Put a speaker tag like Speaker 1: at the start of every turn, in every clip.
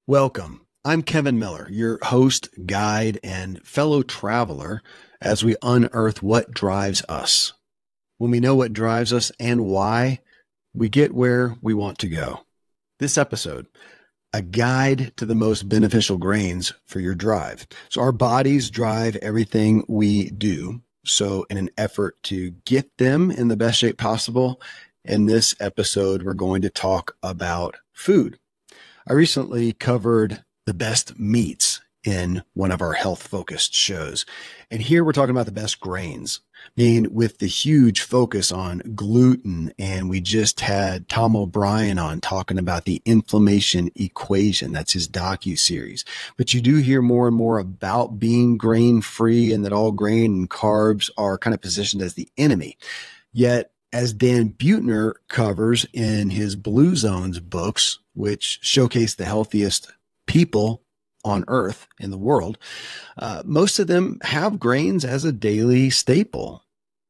Speaker 1: Welcome. I'm Kevin Miller, your host, guide, and fellow traveler as we unearth what drives us. When we know what drives us and why, we get where we want to go. This episode, a guide to the most beneficial grains for your drive. So our bodies drive everything we do. So in an effort to get them in the best shape possible, in this episode, we're going to talk about food. I recently covered the best meats in one of our health-focused shows. And here we're talking about the best grains, meaning with the huge focus on gluten. And we just had Tom O'Brien on talking about the inflammation equation. That's his docu-series. But you do hear more and more about being grain-free and that all grain and carbs are kind of positioned as the enemy. Yet, as Dan Buettner covers in his Blue Zones books, which showcase the healthiest people on earth in the world, most of them have grains as a daily staple.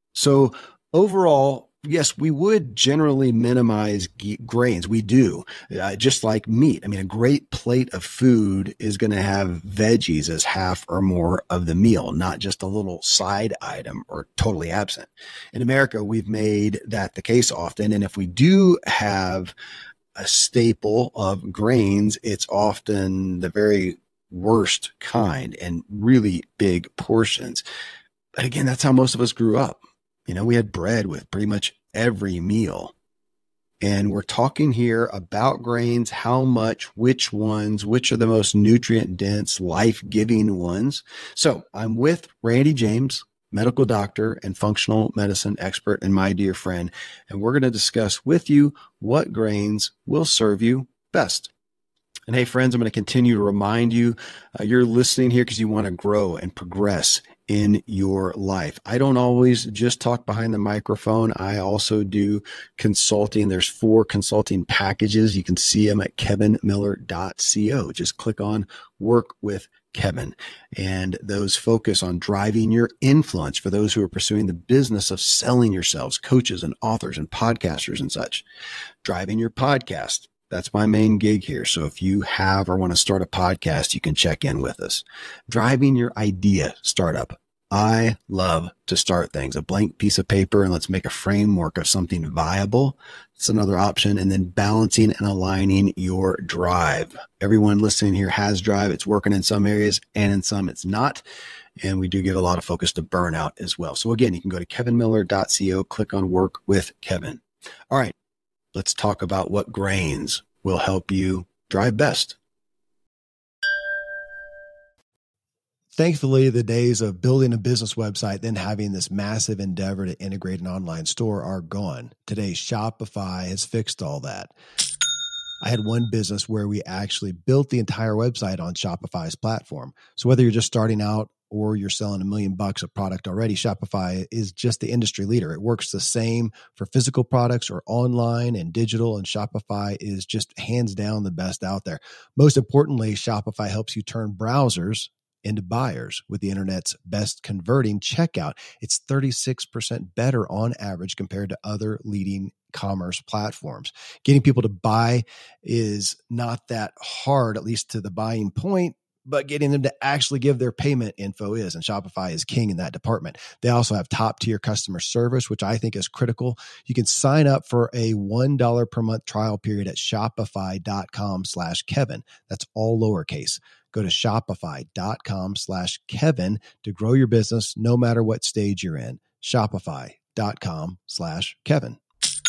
Speaker 1: So overall, yes, we would generally minimize grains. We do, just like meat. I mean, a great plate of food is going to have veggies as half or more of the meal, not just a little side item or totally absent. In America, we've made that the case often. And if we do have a staple of grains, it's often the very worst kind and really big portions. But again, that's how most of us grew up. You know, we had bread with pretty much every meal. And we're talking here about grains, how much, which ones, which are the most nutrient dense, life-giving ones. So I'm with Randy James, medical doctor and functional medicine expert and my dear friend. And we're going to discuss with you what grains will serve you best. And hey, friends, I'm going to continue to remind you, you're listening here because you want to grow and progress in your life. I don't always just talk behind the microphone. I also do consulting. There's 4 consulting packages. You can see them at kevinmiller.co. Just click on Work with Kevin. And those focus on driving your influence for those who are pursuing the business of selling yourselves, coaches and authors and podcasters and such. Driving your podcast. That's my main gig here. So if you have or want to start a podcast, you can check in with us. Driving your idea startup. I love to start things. A blank piece of paper and let's make a framework of something viable. It's another option. And then balancing and aligning your drive. Everyone listening here has drive. It's working in some areas and in some it's not. And we do give a lot of focus to burnout as well. So again, you can go to kevinmiller.co, click on Work with Kevin. All right. Let's talk about what grains will help you drive best. Thankfully, the days of building a business website, then having this massive endeavor to integrate an online store are gone. Today, Shopify has fixed all that. I had one business where we actually built the entire website on Shopify's platform. So whether you're just starting out or you're selling $1 million of product already, Shopify is just the industry leader. It works the same for physical products or online and digital, and Shopify is just hands down the best out there. Most importantly, Shopify helps you turn browsers into buyers with the internet's best converting checkout. It's 36% better on average compared to other leading commerce platforms. Getting people to buy is not that hard, at least to the buying point, but getting them to actually give their payment info is, and Shopify is king in that department. They also have top tier customer service, which I think is critical. You can sign up for a $1 per month trial period at shopify.com/Kevin. That's all lowercase. Go to shopify.com/Kevin to grow your business no matter what stage you're in. Shopify.com/Kevin.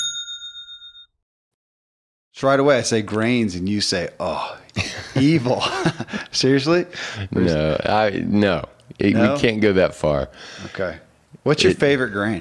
Speaker 1: So right away I say grains and you say, oh, evil. Seriously?
Speaker 2: No. We can't go that far.
Speaker 1: Okay. What's your favorite grain?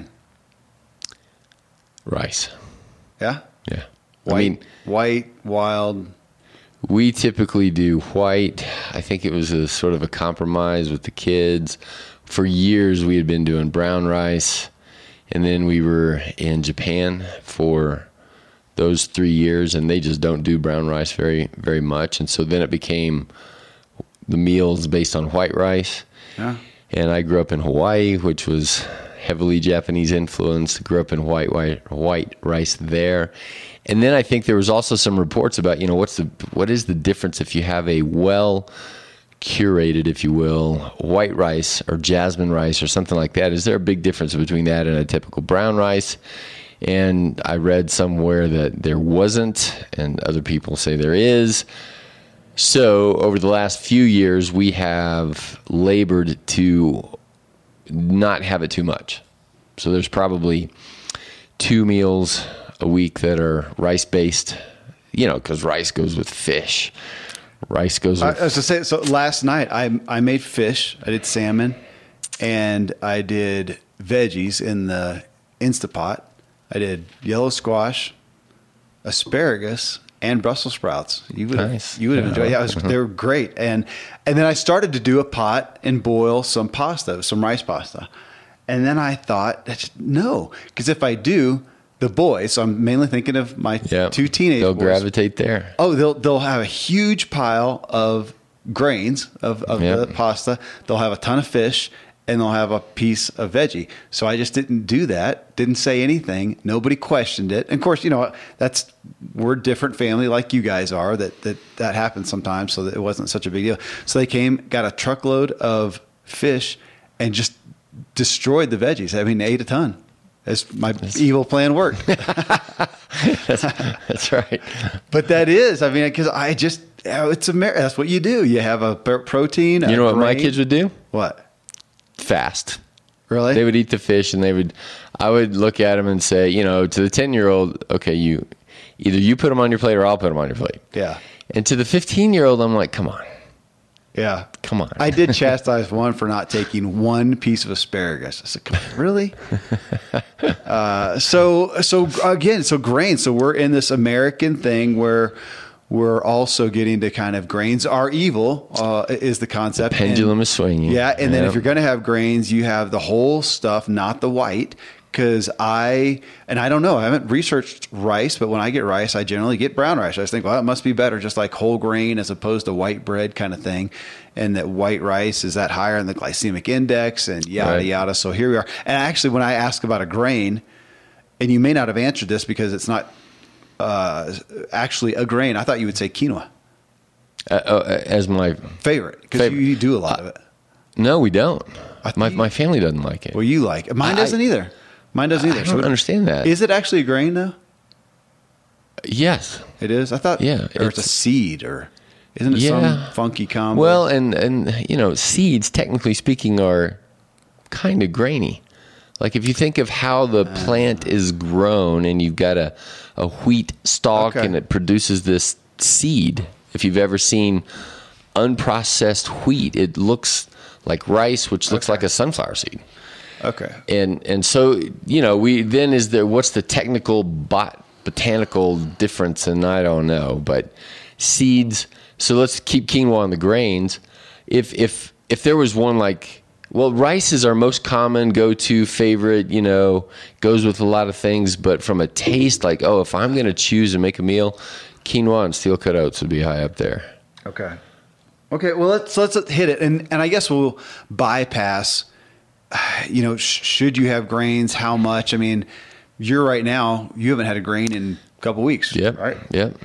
Speaker 2: Rice.
Speaker 1: Yeah?
Speaker 2: Yeah.
Speaker 1: White, wild.
Speaker 2: We typically do white. I think it was a sort of a compromise with the kids. For years we had been doing brown rice, and then we were in Japan for those 3 years, and they just don't do brown rice very, very much. And so then it became the meals based on white rice.
Speaker 1: Yeah.
Speaker 2: And I grew up in Hawaii, which was heavily Japanese influenced. Grew up in white rice there. And then I think there was also some reports about, what is the difference if you have a well curated, if you will, white rice or jasmine rice or something like that? Is there a big difference between that and a typical brown rice? And I read somewhere that there wasn't, and other people say there is. So over the last few years, we have labored to not have it too much. So there's probably 2 meals a week that are rice-based, because rice goes with fish. Rice goes with...
Speaker 3: I was to say, so last night I made fish. I did salmon, and I did veggies in the Instapot. I did yellow squash, asparagus, and Brussels sprouts. You would have enjoyed it. Yeah, they were great. And then I started to do a pot and boil some pasta, some rice pasta. And then I thought, no, because if I do, the boys, so I'm mainly thinking of my 2 teenage
Speaker 2: they'll
Speaker 3: boys.
Speaker 2: Gravitate there.
Speaker 3: Oh, they'll have a huge pile of grains of the pasta. They'll have a ton of fish, and they'll have a piece of veggie. So I just didn't do that. Didn't say anything. Nobody questioned it. And of course, we're a different family like you guys are. That happens sometimes. So that it wasn't such a big deal. So they came, got a truckload of fish, and just destroyed the veggies. I mean, ate a ton. As my evil plan worked.
Speaker 2: That's right.
Speaker 3: But that is, because that's what you do. You have a protein.
Speaker 2: You know what my kids would do?
Speaker 3: What?
Speaker 2: Fast.
Speaker 3: Really?
Speaker 2: They would eat the fish, and I would look at them and say, to the 10-year-old, okay, either you put them on your plate or I'll put them on your plate.
Speaker 3: Yeah. And
Speaker 2: to the 15-year-old, I'm like, come on.
Speaker 3: Yeah.
Speaker 2: Come on.
Speaker 3: I did chastise one for not taking one piece of asparagus. I said, come on, really? So grains. So we're in this American thing where we're also getting to kind of grains are evil, is the concept.
Speaker 2: The pendulum is swinging.
Speaker 3: Yeah. And then if you're going to have grains, you have the whole stuff, not the white. Because I don't know, I haven't researched rice, but when I get rice, I generally get brown rice. I just think, well, it must be better, just like whole grain as opposed to white bread kind of thing. And that white rice is that higher in the glycemic index and yada, yada. So here we are. And actually, when I ask about a grain, and you may not have answered this because it's not actually a grain, I thought you would say quinoa.
Speaker 2: As my
Speaker 3: favorite, because you do a lot of it.
Speaker 2: No, we don't. My family doesn't like it.
Speaker 3: Well, you like it. Mine doesn't either. Mine doesn't either.
Speaker 2: I don't understand that.
Speaker 3: Is it actually a grain, though?
Speaker 2: Yes.
Speaker 3: It is? I thought or it's a seed, or isn't it some funky combo?
Speaker 2: Well, and seeds, technically speaking, are kind of grainy. Like if you think of how the plant is grown and you've got a wheat stalk and it produces this seed. If you've ever seen unprocessed wheat, it looks like rice, which looks like a sunflower seed.
Speaker 3: Okay.
Speaker 2: And so, what's the technical botanical difference? And I don't know, but seeds. So let's keep quinoa on the grains. If there was one rice is our most common go-to favorite, goes with a lot of things, but from a taste, if I'm going to choose and make a meal, quinoa and steel cut oats would be high up there.
Speaker 3: Okay. Well, let's hit it. And I guess we'll bypass, should you have grains? How much? I mean, you haven't had a grain in a couple of weeks.
Speaker 2: Yep.
Speaker 3: Right.
Speaker 2: Yep.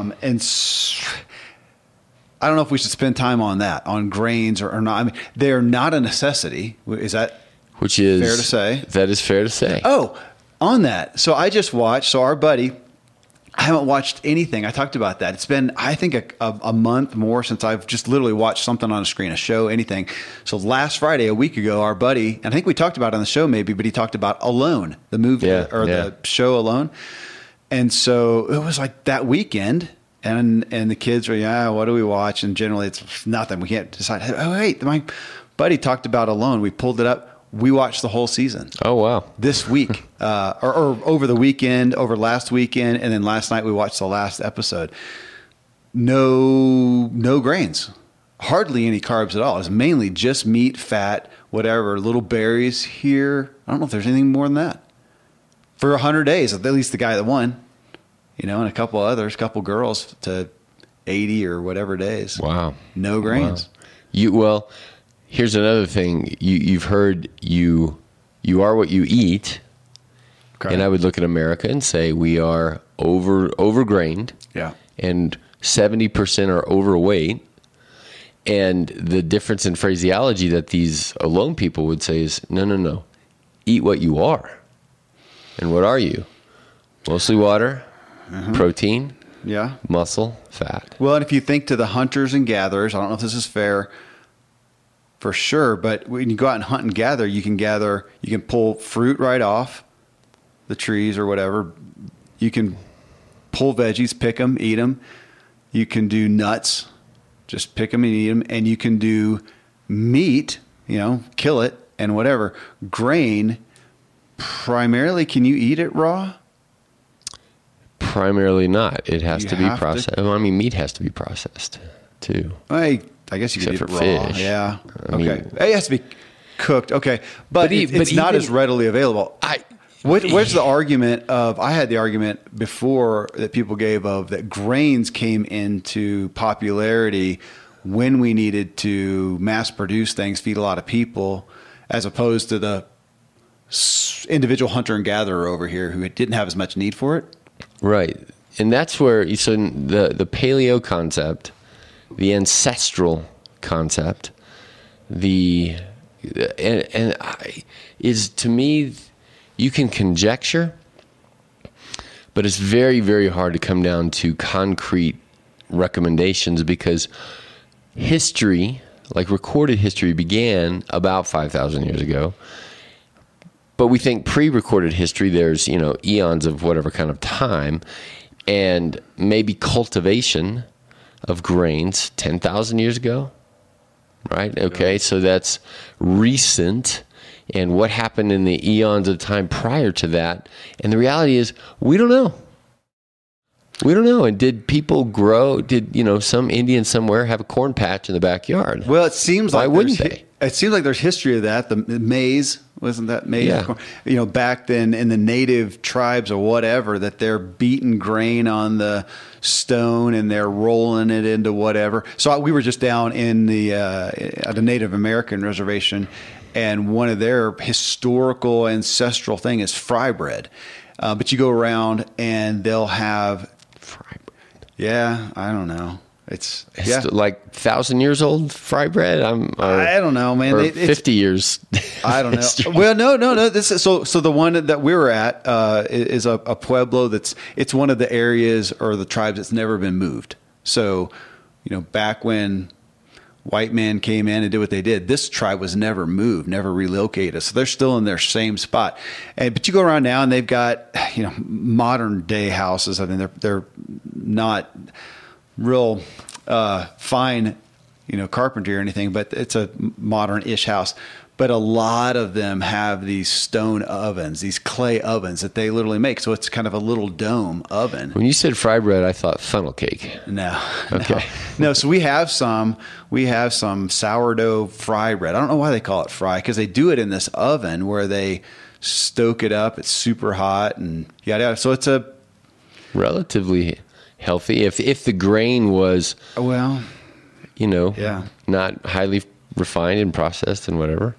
Speaker 3: I don't know if we should spend time on grains or not. I mean, they're not a necessity. Is that fair to say?
Speaker 2: That is fair to say.
Speaker 3: Oh, on that. So I just watched, our buddy, I haven't watched anything. I talked about that. It's been, I think, a month more since I've just literally watched something on a screen, a show, anything. So last Friday, a week ago, our buddy, and I think we talked about it on the show maybe, but he talked about Alone, the movie the show Alone. And so it was like that weekend, and the kids were, what do we watch? And generally it's nothing. We can't decide. Oh, wait, my buddy talked about Alone. We pulled it up. We watched the whole season.
Speaker 2: Oh, wow.
Speaker 3: This week, or over the weekend, over last weekend, and then last night we watched the last episode. No grains. Hardly any carbs at all. It's mainly just meat, fat, whatever, little berries here. I don't know if there's anything more than that. For 100 days, at least the guy that won, and a couple others, couple girls to 80 or whatever days.
Speaker 2: Wow.
Speaker 3: No grains.
Speaker 2: Wow. Here's another thing. You've heard you are what you eat. Okay. And I would look at America and say we are overgrained.
Speaker 3: Yeah.
Speaker 2: And 70% are overweight. And the difference in phraseology that these alone people would say is, no. Eat what you are. And what are you? Mostly water, protein, muscle, fat.
Speaker 3: Well, and if you think to the hunters and gatherers, I don't know if this is fair for sure, but when you go out and hunt and gather, you can pull fruit right off the trees or whatever. You can pull veggies, pick them, eat them. You can do nuts, just pick them and eat them. And you can do meat, kill it and whatever. Grain, primarily, can you eat it raw?
Speaker 2: Primarily not. It has to be processed. Meat has to be processed too.
Speaker 3: I guess you could eat it raw.
Speaker 2: Fish.
Speaker 3: Yeah. Okay. It has to be cooked. Okay. But it's not as readily available. Where's the argument of, I had the argument before that people gave of that grains came into popularity when we needed to mass produce things, feed a lot of people, as opposed to the individual hunter and gatherer over here who didn't have as much need for it. Right.
Speaker 2: And that's where, so the paleo concept, the ancestral concept, is to me, you can conjecture, but it's very, very hard to come down to concrete recommendations because history, like recorded history, began about 5,000 years ago. But we think pre-recorded history, there's, eons of whatever kind of time, and maybe cultivation of grains 10,000 years ago, right? Okay, yeah. So that's recent. And what happened in the eons of time prior to that? And the reality is, we don't know. We don't know. And did people grow? Did, some Indian somewhere have a corn patch in the backyard?
Speaker 3: Well, it seems
Speaker 2: like why wouldn't they?
Speaker 3: It seems like there's history of that. The maize, wasn't that maize?
Speaker 2: Yeah.
Speaker 3: Back then in the native tribes or whatever, that they're beating grain on the stone and they're rolling it into whatever. So we were just down in the Native American reservation, and one of their historical ancestral thing is fry bread. But you go around and they'll have
Speaker 2: fry bread.
Speaker 3: Yeah, I don't know. It's
Speaker 2: like 1,000 years old fry bread.
Speaker 3: I don't know, man.
Speaker 2: Or 50 years.
Speaker 3: I don't know. Well, no. This is so the one that we were at is a pueblo it's one of the areas or the tribes that's never been moved. So, back when white men came in and did what they did, this tribe was never moved, never relocated. So they're still in their same spot. But you go around now and they've got modern day houses. I mean, they're not real fine, carpentry or anything, but it's a modern-ish house. But a lot of them have these stone ovens, these clay ovens that they literally make. So it's kind of a little dome oven.
Speaker 2: When you said fry bread, I thought funnel cake.
Speaker 3: No.
Speaker 2: Okay.
Speaker 3: No. So we have some sourdough fry bread. I don't know why they call it fry, because they do it in this oven where they stoke it up. It's super hot and yada yada. So it's a
Speaker 2: relatively healthy. If the grain was, not highly refined and processed and whatever.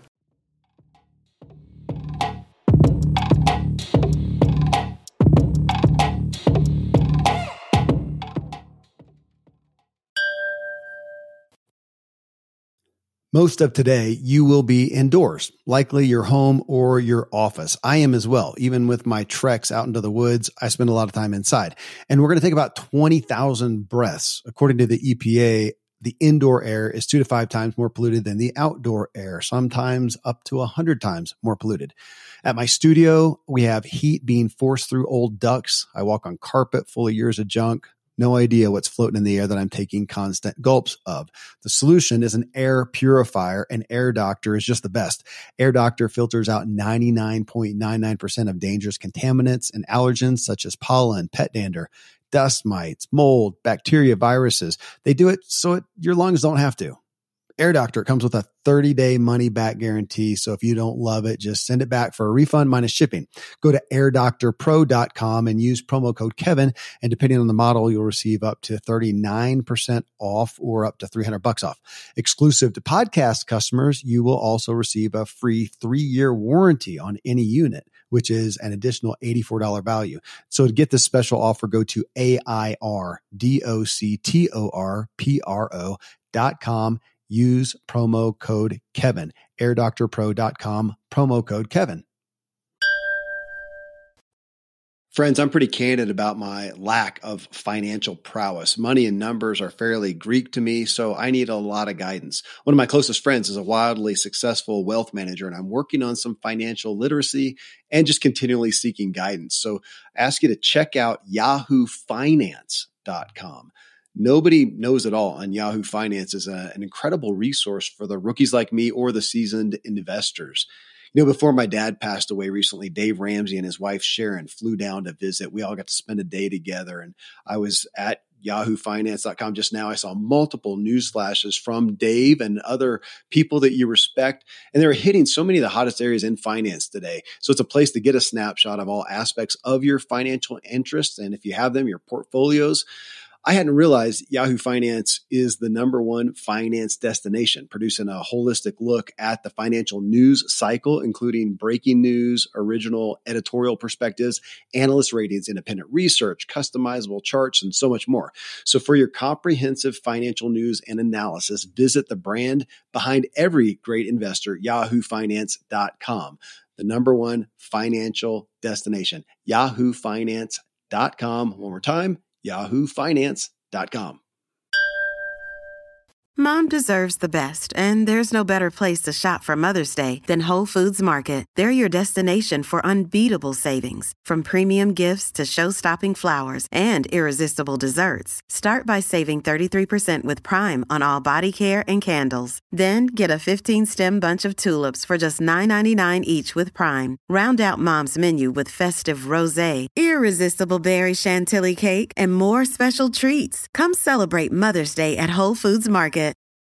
Speaker 1: Most of today, you will be indoors, likely your home or your office. I am as well. Even with my treks out into the woods, I spend a lot of time inside. And we're going to take about 20,000 breaths. According to the EPA, the indoor air is 2 to 5 times more polluted than the outdoor air, sometimes up to 100 times more polluted. At my studio, we have heat being forced through old ducts. I walk on carpet full of years of junk. No idea what's floating in the air that I'm taking constant gulps of. The solution is an air purifier, and Air Doctor is just the best. Air Doctor filters out 99.99% of dangerous contaminants and allergens such as pollen, pet dander, dust mites, mold, bacteria, viruses. They do it so your lungs don't have to. Air Doctor comes with a 30-day money-back guarantee, so if you don't love it, just send it back for a refund minus shipping. Go to airdoctorpro.com and use promo code Kevin, and depending on the model, you'll receive up to 39% off or up to $300 off. Exclusive to podcast customers, you will also receive a free 3-year warranty on any unit. which is an additional $84 value. So to get this special offer, go to AIRDOCTORPRO.com. Use promo code Kevin, airdoctorpro.com, promo code Kevin. Friends, I'm pretty candid about my lack of financial prowess. Money and numbers are fairly Greek to me, so I need a lot of guidance. One of my closest friends is a wildly successful wealth manager, and I'm working on some financial literacy and just continually seeking guidance. So I ask you to check out yahoofinance.com. Nobody knows it all, and Yahoo Finance is an incredible resource for the rookies like me or the seasoned investors. You know, before my dad passed away recently, Dave Ramsey and his wife Sharon flew down to visit. We all got to spend a day together, and I was at yahoofinance.com just now. I saw multiple news flashes from Dave and other people that you respect, and they were hitting so many of the hottest areas in finance today. So it's a place to get a snapshot of all aspects of your financial interests, and if you have them, your portfolios. I hadn't realized Yahoo Finance is the #1 finance destination, producing a holistic look at the financial news cycle, including breaking news, original editorial perspectives, analyst ratings, independent research, customizable charts, and so much more. So for your comprehensive financial news and analysis, visit the brand behind every great investor, yahoofinance.com, the #1 financial destination, yahoofinance.com. One more time, yahoofinance.com.
Speaker 4: Mom deserves the best, and there's no better place to shop for Mother's Day than Whole Foods Market. They're your destination for unbeatable savings, from premium gifts to show-stopping flowers and irresistible desserts. Start by saving 33% with Prime on all body care and candles. Then get a 15-stem bunch of tulips for just $9.99 each with Prime. Round out Mom's menu with festive rosé, irresistible berry chantilly cake, and more special treats. Come celebrate Mother's Day at Whole Foods Market.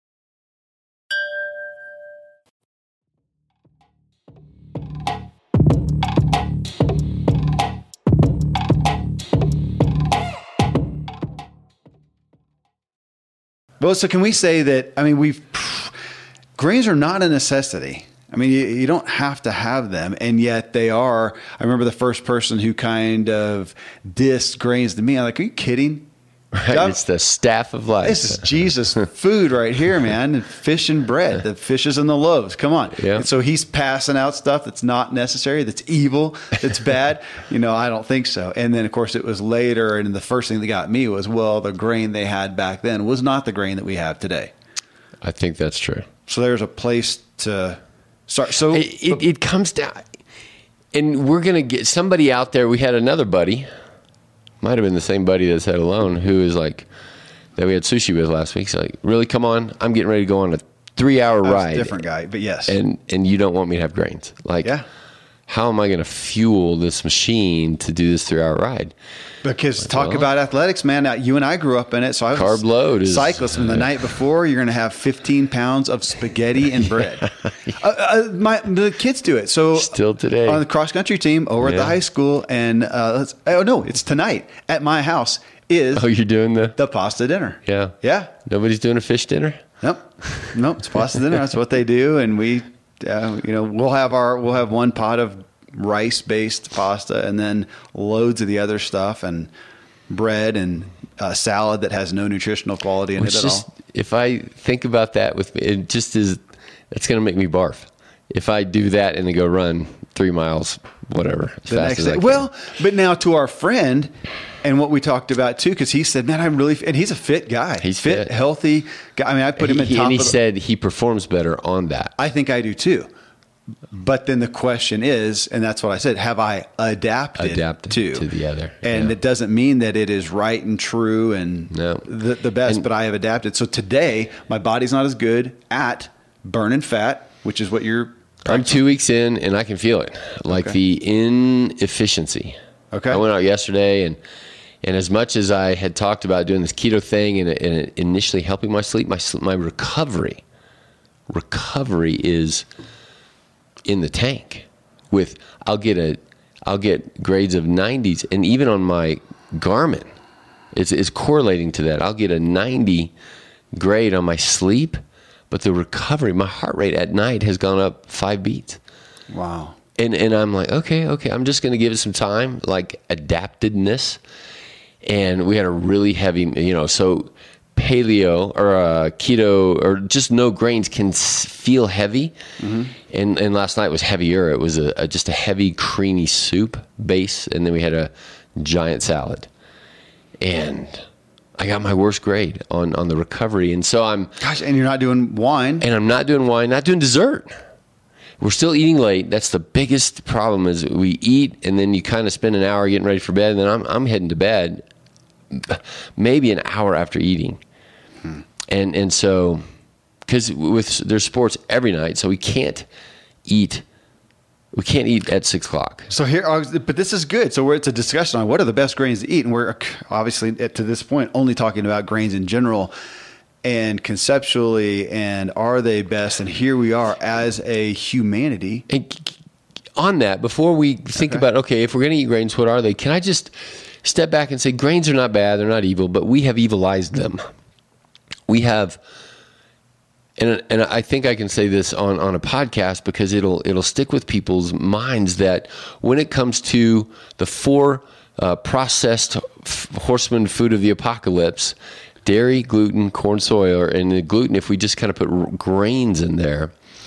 Speaker 3: Well, so can we say that, I mean, grains are not a necessity. I mean, you don't have to have them, and yet they are. I remember the first person who kind of dissed grains to me. I'm like, are you kidding?
Speaker 2: Right, it's the staff of life.
Speaker 3: This is Jesus' food right here, man. Fish and bread, the fishes and the loaves. Come on.
Speaker 2: Yeah.
Speaker 3: And so he's passing out stuff that's not necessary, that's evil, that's bad. I don't think so. And then, of course, it was later, and the first thing that got me was, well, the grain they had back then was not the grain that we have today.
Speaker 2: I think that's true.
Speaker 3: So there's a place to start. So
Speaker 2: it comes down, and we're going to get somebody out there. We had another buddy. Might have been the same buddy that said alone, who is like, that we had sushi with last week. He's like, really, come on. I'm getting ready to go on a 3-hour ride.
Speaker 3: Different guy, but yes.
Speaker 2: And you don't want me to have grains. Like,
Speaker 3: yeah.
Speaker 2: How am I going to fuel this machine to do this 3-hour ride?
Speaker 3: Because talk about athletics, man. Now, you and I grew up in it. So I was
Speaker 2: carb load is
Speaker 3: cyclist. And the night before, you're going to have 15 pounds of spaghetti and bread. The kids do it. So
Speaker 2: still today
Speaker 3: on the cross country team over at the high school, and it's tonight at my house. You're
Speaker 2: doing the
Speaker 3: pasta dinner?
Speaker 2: Yeah. Nobody's doing a fish dinner.
Speaker 3: Nope. It's pasta dinner. That's what they do, and we. We'll have one pot of rice-based pasta, and then loads of the other stuff, and bread and salad that has no nutritional quality in it at all.
Speaker 2: If I think about that with me, it just is. It's going to make me barf. If I do that and then go run 3 miles, whatever, as fast as I can.
Speaker 3: Well, but now to our friend, and what we talked about too, because he said, "Man, and he's a fit guy.
Speaker 2: He's
Speaker 3: fit, healthy guy. I mean, I put him at top."
Speaker 2: And he said he performs better on that.
Speaker 3: I think I do too. But then the question is, and that's what I said: have I adapted to
Speaker 2: the other?
Speaker 3: And it doesn't mean that it is right and true and the best, but I have adapted. So today, my body's not as good at burning fat, which is what you're.
Speaker 2: I'm 2 weeks in, and I can feel it, like the inefficiency.
Speaker 3: Okay.
Speaker 2: I went out yesterday, and as much as I had talked about doing this keto thing and initially helping my sleep, my recovery is in the tank. I'll get grades of 90s, and even on my Garmin, it's correlating to that. I'll get a 90 grade on my sleep. But the recovery, my heart rate at night has gone up 5 beats.
Speaker 3: Wow.
Speaker 2: And I'm like, okay, I'm just going to give it some time, like adaptedness. And we had a really heavy, so paleo or keto or just no grains can feel heavy. Mm-hmm. And last night was heavier. It was just a heavy, creamy soup base. And then we had a giant salad. And I got my worst grade on the recovery. And so
Speaker 3: and you're not doing wine.
Speaker 2: And I'm not doing wine, not doing dessert. We're still eating late. That's the biggest problem is we eat and then you kind of spend an hour getting ready for bed. And then I'm heading to bed maybe an hour after eating. And so, because there's sports every night, so we can't eat at 6 o'clock.
Speaker 3: So but this is good. So it's a discussion on what are the best grains to eat. And we're obviously to this point only talking about grains in general and conceptually, and are they best? And here we are as a humanity.
Speaker 2: And on that, before we think about, if we're going to eat grains, what are they? Can I just step back and say grains are not bad, they're not evil, but we have evilized them. We have, and I think I can say this on a podcast because it'll stick with people's minds that when it comes to the 4 processed horseman food of the apocalypse, dairy, gluten, corn, soy, and the gluten, if we just kind of put grains in there,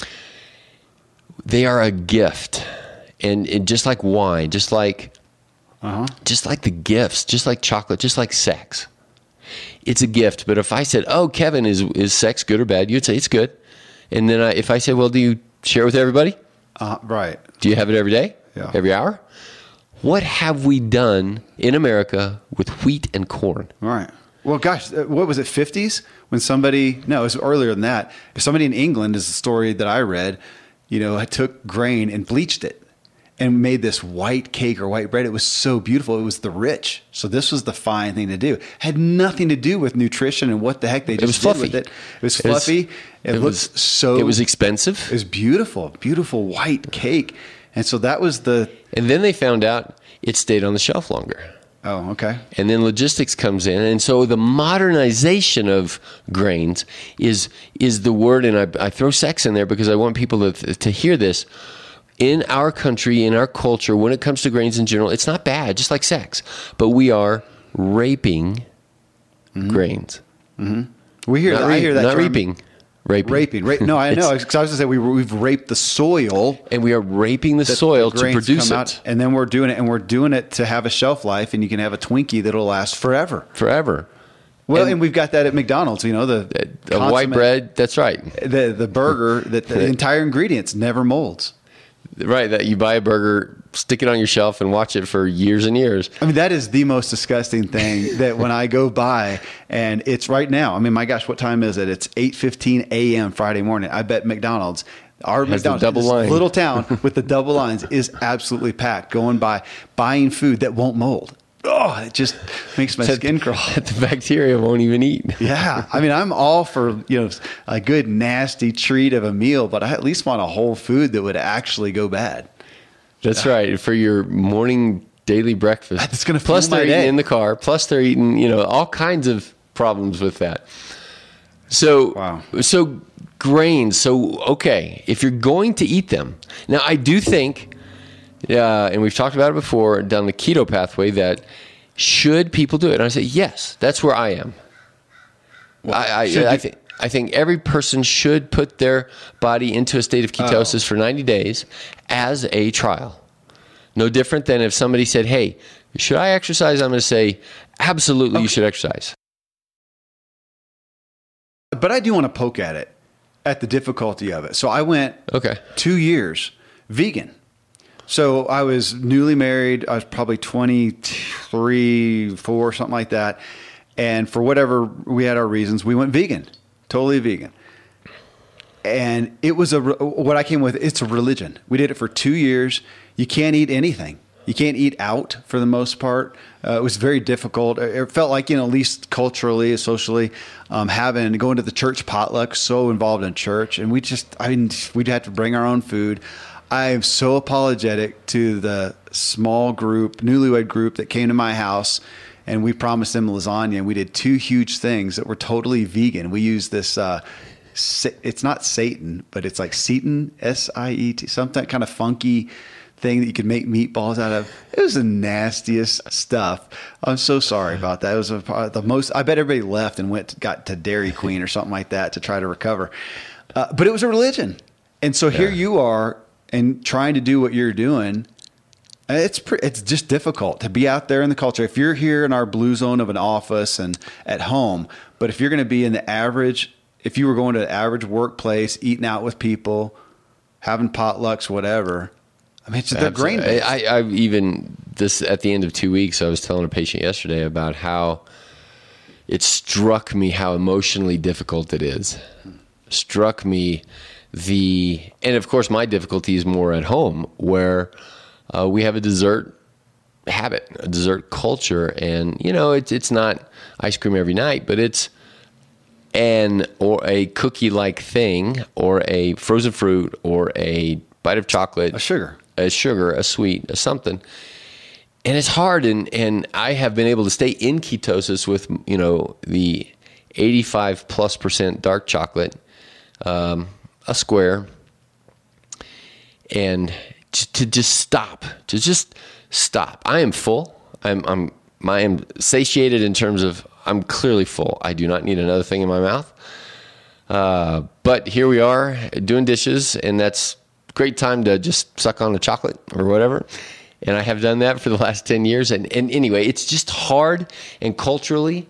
Speaker 2: they are a gift. And just like wine, just like the gifts, just like chocolate, just like sex. It's a gift. But if I said, oh, Kevin, is sex good or bad? You'd say it's good. And then if I say, well, do you share it with everybody?
Speaker 3: Right.
Speaker 2: Do you have it every day?
Speaker 3: Yeah.
Speaker 2: Every hour? What have we done in America with wheat and corn?
Speaker 3: Right. Well, gosh, what was it, 50s? When no, it was earlier than that. If somebody in England, is the story that I read, took grain and bleached it and made this white cake or white bread. It was so beautiful. It was the rich. So this was the fine thing to do. Had nothing to do with nutrition and what the heck they just did with it. It was fluffy. It was
Speaker 2: expensive.
Speaker 3: It was beautiful, beautiful white cake. And so that was
Speaker 2: and then they found out it stayed on the shelf longer.
Speaker 3: Oh, okay.
Speaker 2: And then logistics comes in. And so the modernization of grains is the word, and I throw sex in there because I want people to hear this. In our country, in our culture, when it comes to grains in general, it's not bad, just like sex. But we are raping grains.
Speaker 3: Mm-hmm. I hear that
Speaker 2: not
Speaker 3: term.
Speaker 2: Raping.
Speaker 3: No, I know. Because I was going to say we've raped the soil.
Speaker 2: And we are raping the soil to produce it.
Speaker 3: And then we're doing it to have a shelf life, and you can have a Twinkie that'll last forever. Well, and we've got that at McDonald's, the
Speaker 2: white bread, that's right.
Speaker 3: The burger, that the entire ingredients never molds.
Speaker 2: Right, that you buy a burger, stick it on your shelf, and watch it for years and years.
Speaker 3: I mean, that is the most disgusting thing that when I go by, and it's right now. I mean, my gosh, what time is it? It's 8:15 a.m. Friday morning. I bet McDonald's,
Speaker 2: McDonald's,
Speaker 3: little town with the double lines, is absolutely packed, going by, buying food that won't mold. Oh, it just makes my skin crawl.
Speaker 2: The bacteria won't even eat.
Speaker 3: Yeah. I mean, I'm all for, a good nasty treat of a meal, but I at least want a whole food that would actually go bad.
Speaker 2: That's right. For your morning daily breakfast.
Speaker 3: It's going to
Speaker 2: Plus
Speaker 3: fuel my
Speaker 2: they're
Speaker 3: day.
Speaker 2: eating in the car. Plus they're eating, all kinds of problems with that. So,
Speaker 3: wow.
Speaker 2: So grains. So, okay, if you're going to eat them. Now, I do think, and we've talked about it before, down the keto pathway, that should people do it? And I say, yes, that's where I am. Well, I think every person should put their body into a state of ketosis for 90 days as a trial. No different than if somebody said, hey, should I exercise? I'm going to say, absolutely, you should exercise.
Speaker 3: But I do want to poke at the difficulty of it. So I went 2 years vegan. So I was newly married. I was probably 23, 4, something like that. And for whatever, we had our reasons, we went vegan, totally vegan. And it was what I came with, it's a religion. We did it for 2 years. You can't eat anything. You can't eat out for the most part. It was very difficult. It felt like, at least culturally, socially, going to the church potluck, so involved in church. And we'd have to bring our own food. I am so apologetic to the small group, newlywed group that came to my house, and we promised them lasagna. And we did 2 huge things that were totally vegan. We used this, it's not Satan, but it's like Seton, S-I-E-T, something kind of funky thing that you could make meatballs out of. It was the nastiest stuff. I'm so sorry about that. It was the most. I bet everybody left and got to Dairy Queen or something like that to try to recover. But it was a religion, and so here you are and trying to do what you're doing. It's just difficult to be out there in the culture. If you're here in our blue zone of an office and at home, but if you're going to be in the average, if you were going to an average workplace, eating out with people, having potlucks, whatever. I mean, they're grain-based.
Speaker 2: I've even this at the end of 2 weeks, I was telling a patient yesterday about how it struck me how emotionally difficult it is. Struck me and of course my difficulty is more at home where we have a dessert habit, a dessert culture, and it's not ice cream every night, but it's or a cookie-like thing, or a frozen fruit, or a bite of chocolate,
Speaker 3: a sugar, a
Speaker 2: sweet, a something, and it's hard. And I have been able to stay in ketosis with the 85+% dark chocolate, a square, and to just stop. I am full. I am satiated in terms of I'm clearly full. I do not need another thing in my mouth. But here we are doing dishes, and that's a great time to just suck on the chocolate or whatever. And I have done that for the last 10 years. And anyway, it's just hard. And culturally,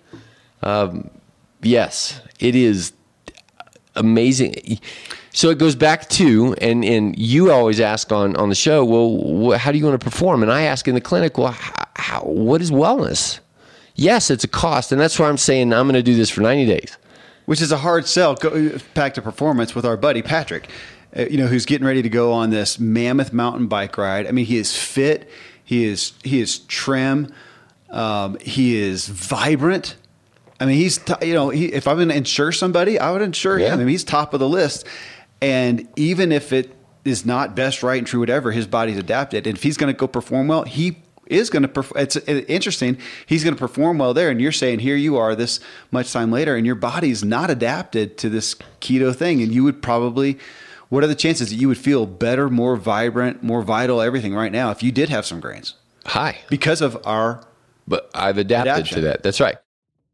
Speaker 2: yes, it is amazing. So it goes back to, and you always ask on the show, well, how do you want to perform? And I ask in the clinic, well, what is wellness? Yes, it's a cost. And that's why I'm saying I'm going to do this for 90 days.
Speaker 3: Which is a hard sell back to performance with our buddy Patrick, who's getting ready to go on this mammoth mountain bike ride. I mean, he is fit. He is trim. He is vibrant. I mean, if I'm going to insure somebody, I would insure him. I mean, he's top of the list. And even if it is not best, right, and true, whatever, his body's adapted. And if he's going to go perform well, he is going to perform. It's interesting. He's going to perform well there. And you're saying, here you are this much time later, and your body's not adapted to this keto thing. And you would probably, what are the chances that you would feel better, more vibrant, more vital, everything right now if you did have some grains?
Speaker 2: High.
Speaker 3: Because of our
Speaker 2: But I've adapted to that. That's right.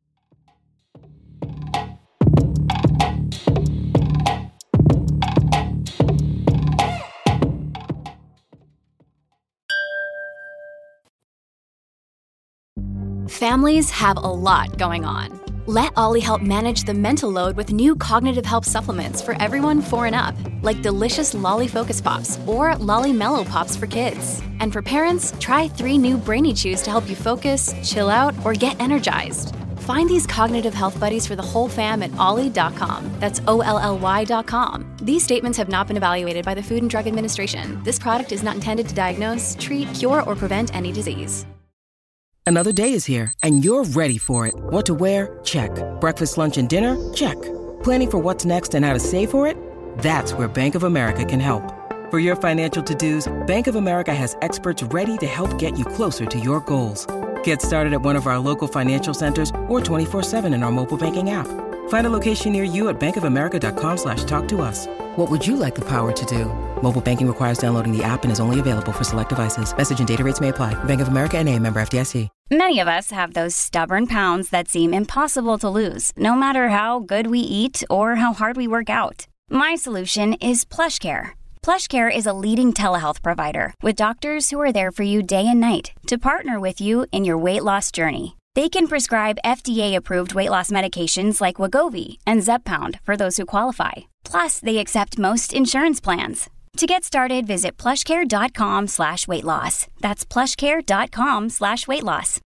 Speaker 5: Families have a lot going on. Let Ollie help manage the mental load with new cognitive help supplements for everyone 4 and up, like delicious Lolly Focus Pops or Lolly Mellow Pops for kids. And for parents, try 3 new Brainy Chews to help you focus, chill out, or get energized. Find these cognitive health buddies for the whole fam at ollie.com. That's OLLY.com. These statements have not been evaluated by the Food and Drug Administration. This product is not intended to diagnose, treat, cure, or prevent any disease.
Speaker 6: Another day is here, and you're ready for it. What to wear? Check. Breakfast, lunch, and dinner? Check. Planning for what's next and how to save for it? That's where Bank of America can help. For your financial to-dos, Bank of America has experts ready to help get you closer to your goals. Get started at one of our local financial centers or 24/7 in our mobile banking app. Find a location near you at bankofamerica.com/talktous. What would you like the power to do? Mobile banking requires downloading the app and is only available for select devices. Message and data rates may apply. Bank of America NA, member FDIC.
Speaker 7: Many of us have those stubborn pounds that seem impossible to lose, no matter how good we eat or how hard we work out. My solution is PlushCare. PlushCare is a leading telehealth provider with doctors who are there for you day and night to partner with you in your weight loss journey. They can prescribe FDA-approved weight loss medications like Wegovy and Zepbound for those who qualify. Plus, they accept most insurance plans. To get started, visit plushcare.com/weightloss. That's plushcare.com/weightloss.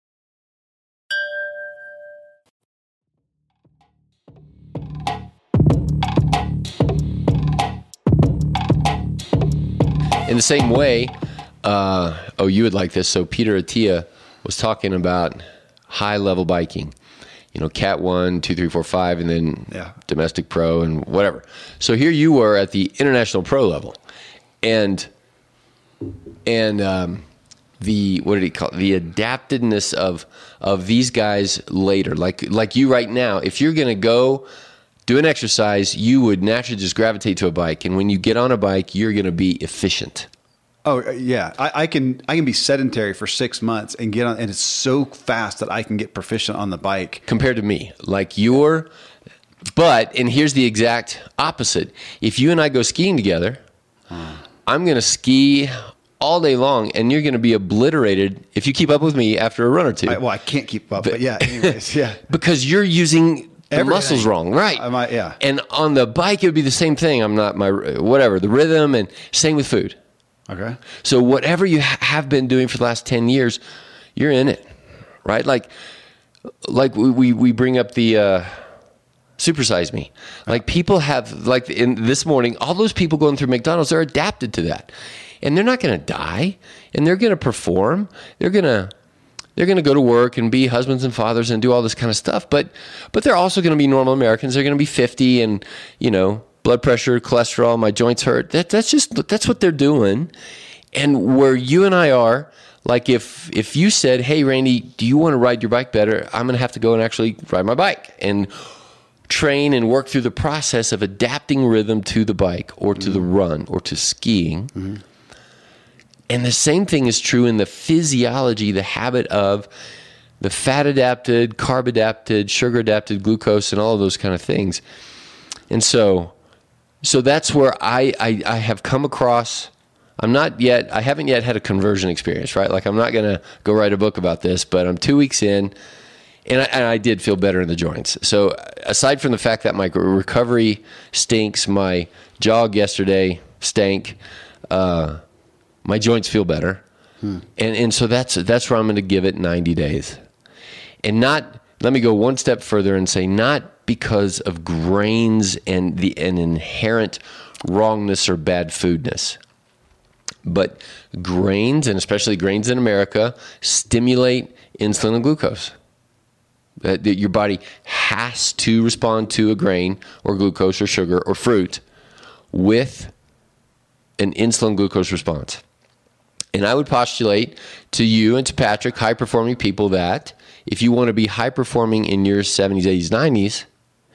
Speaker 2: In the same way, you would like this. So Peter Attia was talking about high-level biking. Cat 1, 2, 3, 4, 5, and then domestic pro and whatever. So here you were at the international pro level, and the what did he call it? The adaptedness of these guys later, like you right now. If you're going to go do an exercise, you would naturally just gravitate to a bike, and when you get on a bike, you're going to be efficient.
Speaker 3: Oh yeah, I can be sedentary for 6 months and get on, and it's so fast that I can get proficient on the bike
Speaker 2: compared to me. Like and here's the exact opposite. If you and I go skiing together, I'm going to ski all day long, and you're going to be obliterated if you keep up with me after a run or two.
Speaker 3: I can't keep up, but yeah, anyways, yeah.
Speaker 2: Because you're using the muscles wrong, right?
Speaker 3: Yeah.
Speaker 2: And on the bike, it would be the same thing. I'm not the rhythm, and same with food.
Speaker 3: Okay.
Speaker 2: So whatever you have been doing for the last 10 years, you're in it, right? Like we bring up the Supersize Me. Like people have, like in this morning, all those people going through McDonald's are adapted to that, and they're not going to die, and they're going to perform. They're going to go to work and be husbands and fathers and do all this kind of stuff. But they're also going to be normal Americans. They're going to be 50 and, blood pressure, cholesterol, my joints hurt. That's what they're doing. And where you and I are, like if you said, hey, Randy, do you want to ride your bike better? I'm going to have to go and actually ride my bike and train and work through the process of adapting rhythm to the bike or to the run or to skiing. Mm-hmm. And the same thing is true in the physiology, the habit of the fat adapted, carb adapted, sugar adapted, glucose, and all of those kind of things. And so that's where I have come across. I haven't yet had a conversion experience, right? Like I'm not going to go write a book about this, but I'm 2 weeks in, and I did feel better in the joints. So aside from the fact that my recovery stinks, my jog yesterday stank, my joints feel better. And so that's where I'm going to give it 90 days. And let me go one step further and say not because of grains and an inherent wrongness or bad foodness. But grains, and especially grains in America, stimulate insulin and glucose. That your body has to respond to a grain or glucose or sugar or fruit with an insulin glucose response. And I would postulate to you and to Patrick, high-performing people, that if you want to be high-performing in your 70s, 80s, 90s,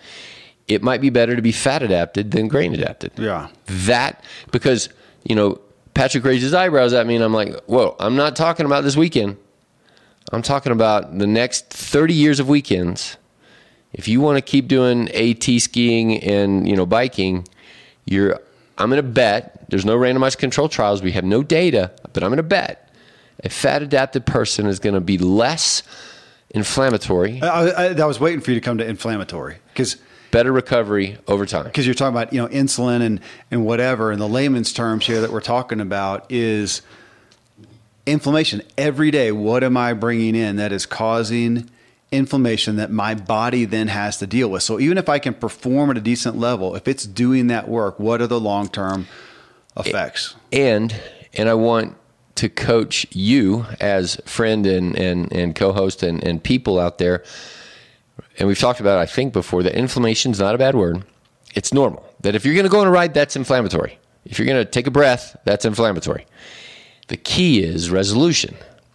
Speaker 2: it might be better to be fat-adapted than grain-adapted.
Speaker 3: Yeah.
Speaker 2: Because, Patrick raised his eyebrows at me, and I'm like, whoa, I'm not talking about this weekend. I'm talking about the next 30 years of weekends. If you want to keep doing AT skiing and, biking, I'm going to bet, there's no randomized control trials, we have no data, but I'm going to bet a fat-adapted person is going to be less inflammatory.
Speaker 3: I was waiting for you to come to inflammatory, because
Speaker 2: better recovery over time.
Speaker 3: Because you're talking about, insulin and whatever, and the layman's terms here that we're talking about is inflammation. Every day, what am I bringing in that is causing inflammation that my body then has to deal with? So even if I can perform at a decent level, if it's doing that work, what are the long-term effects?
Speaker 2: And I want to coach you as friend and co-host and people out there. And we've talked about, I think before, that inflammation is not a bad word. It's normal. That if you're going to go on a ride, that's inflammatory. If you're going to take a breath, that's inflammatory. The key is resolution,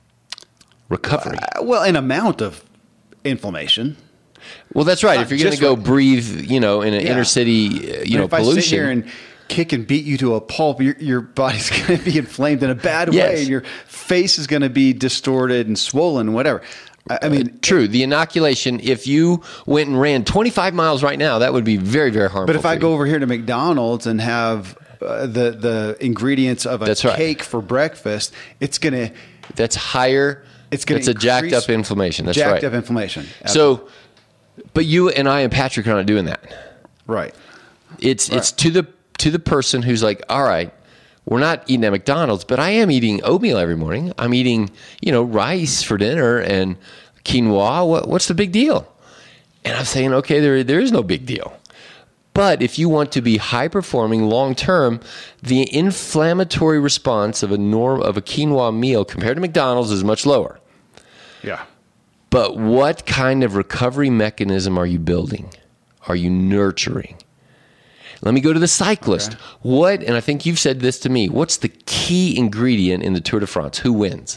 Speaker 2: recovery.
Speaker 3: An amount of inflammation.
Speaker 2: Well, that's right. If you're going to go breathe, in an inner city,
Speaker 3: if
Speaker 2: pollution.
Speaker 3: I sit here and kick and beat you to a pulp, your body's going to be inflamed in a bad way, and your face is going to be distorted and swollen, whatever. I mean,
Speaker 2: true. The inoculation, if you went and ran 25 miles right now, that would be very, very harmful.
Speaker 3: But if I go over here to McDonald's and have the ingredients of a cake for breakfast, it's going to...
Speaker 2: That's higher... It's a jacked up inflammation. That's right.
Speaker 3: Jacked up inflammation.
Speaker 2: Absolutely. So, but you and I and Patrick are not doing that.
Speaker 3: Right.
Speaker 2: It's to the person who's like, all right, we're not eating at McDonald's, but I am eating oatmeal every morning. I'm eating, rice for dinner and quinoa. What's the big deal? And I'm saying, okay, there is no big deal. But if you want to be high performing long term, the inflammatory response of a quinoa meal compared to McDonald's is much lower.
Speaker 3: Yeah.
Speaker 2: But what kind of recovery mechanism are you building? Are you nurturing? Let me go to the cyclist. Okay. And I think you've said this to me, what's the key ingredient in the Tour de France? Who wins?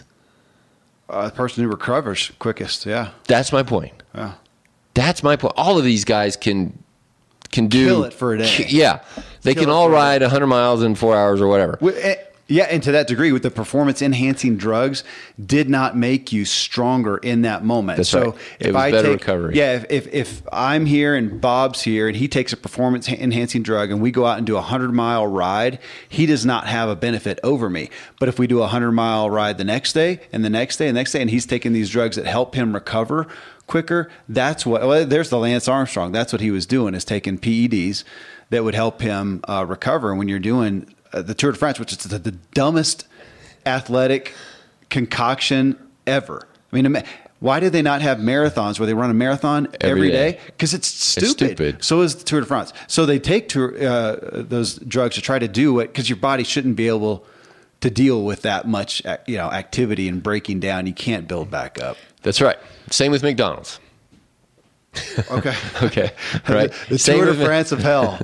Speaker 3: The person who recovers quickest, yeah.
Speaker 2: That's my point.
Speaker 3: Yeah.
Speaker 2: That's my point. All of these guys can do...
Speaker 3: Kill it for a day.
Speaker 2: Yeah. They can all ride 100 miles in 4 hours or whatever.
Speaker 3: Yeah, and to that degree, with the performance-enhancing drugs, did not make you stronger in that moment.
Speaker 2: That's
Speaker 3: so
Speaker 2: right. It was better recovery.
Speaker 3: Yeah, if I'm here and Bob's here and he takes a performance-enhancing drug and we go out and do a 100-mile ride, he does not have a benefit over me. But if we do a 100-mile ride the next day and the next day and the next day, and he's taking these drugs that help him recover quicker, there's the Lance Armstrong. That's what he was doing, is taking PEDs that would help him recover. And when you're doing the Tour de France, which is the dumbest athletic concoction ever. I mean, why did they not have marathons where they run a marathon every day? Because it's stupid. So is the Tour de France. So they take those drugs to try to do it, because your body shouldn't be able to deal with that much activity and breaking down. You can't build back up.
Speaker 2: That's right. Same with McDonald's.
Speaker 3: Okay.
Speaker 2: Okay. Right.
Speaker 3: The Tour de France of hell.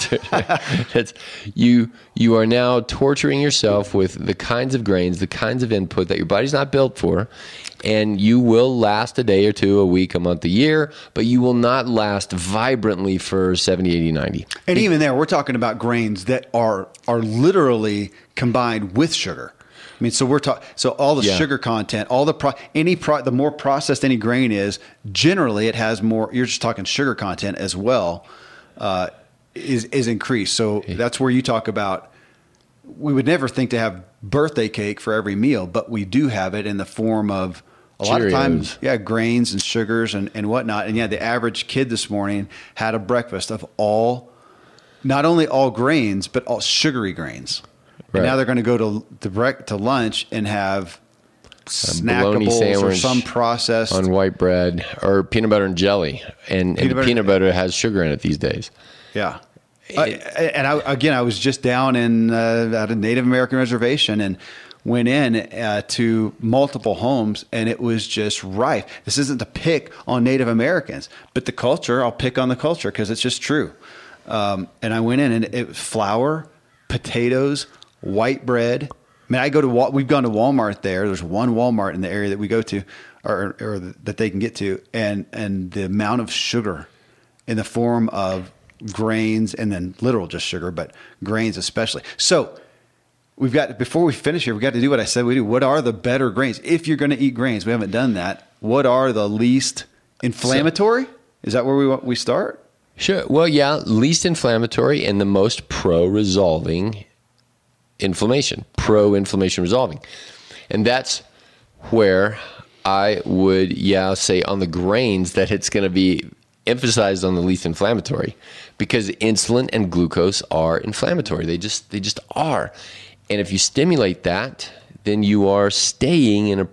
Speaker 2: You are now torturing yourself with the kinds of grains, the kinds of input that your body's not built for, and you will last a day or two, a week, a month, a year, but you will not last vibrantly for 70, 80, 90.
Speaker 3: And even there, we're talking about grains that are literally combined with sugar. I mean, so we're talking. So all the sugar content, all the more processed any grain is, generally it has more. You're just talking sugar content as well, is increased. So that's where you talk about. We would never think to have birthday cake for every meal, but we do have it in the form of a lot of times, grains and sugars and whatnot. And the average kid this morning had a breakfast of not only all grains, but all sugary grains. Right. And now they're going to go to lunch and have snackables or some processed
Speaker 2: on white bread or peanut butter and jelly, and peanut butter has sugar in it these days.
Speaker 3: Yeah. I was just down at a Native American reservation and went in to multiple homes, and it was just rife. This isn't to pick on Native Americans, but the culture, I'll pick on the culture because it's just true. And I went in, and it was flour, potatoes, white bread. I mean, we've gone to Walmart there. There's one Walmart in the area that we go to, or that they can get to, and the amount of sugar in the form of grains, and then literal just sugar, but grains especially. So before we finish here, we've got to do what I said we do. What are the better grains? If you're going to eat grains, we haven't done that. What are the least inflammatory? Is that where we start?
Speaker 2: Sure. Well, least inflammatory and the most pro-resolving inflammation, pro-inflammation resolving. And that's where I would, say on the grains that it's going to be emphasized on the least inflammatory, because insulin and glucose are inflammatory. They just are. And if you stimulate that, then you are staying in a